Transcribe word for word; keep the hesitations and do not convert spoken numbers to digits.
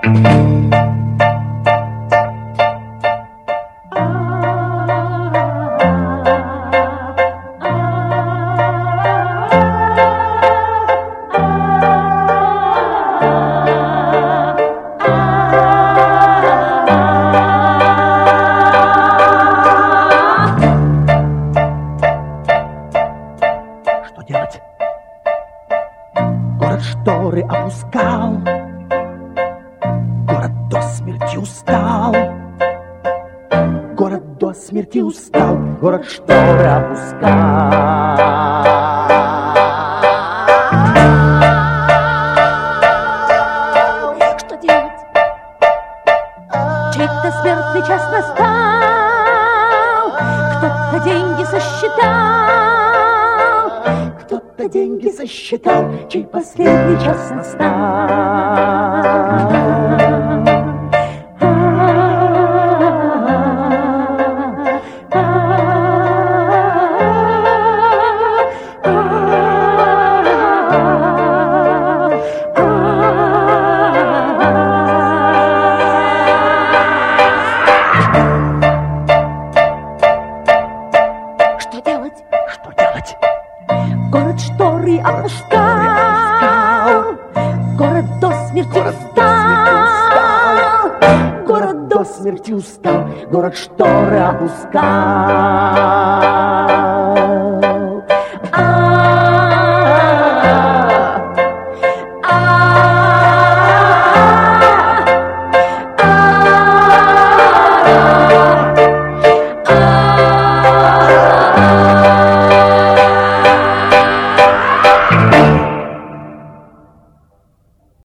Город шторы опускал, город до смерти устал, город до смерти устал, город шторы опускал. Что делать? Чей-то смертный час настал, кто-то деньги сосчитал, кто-то деньги сосчитал, чей последний час настал. Что делать? Что делать? Город шторы опускал, город до смерти устал, город до смерти устал, город шторы опускал.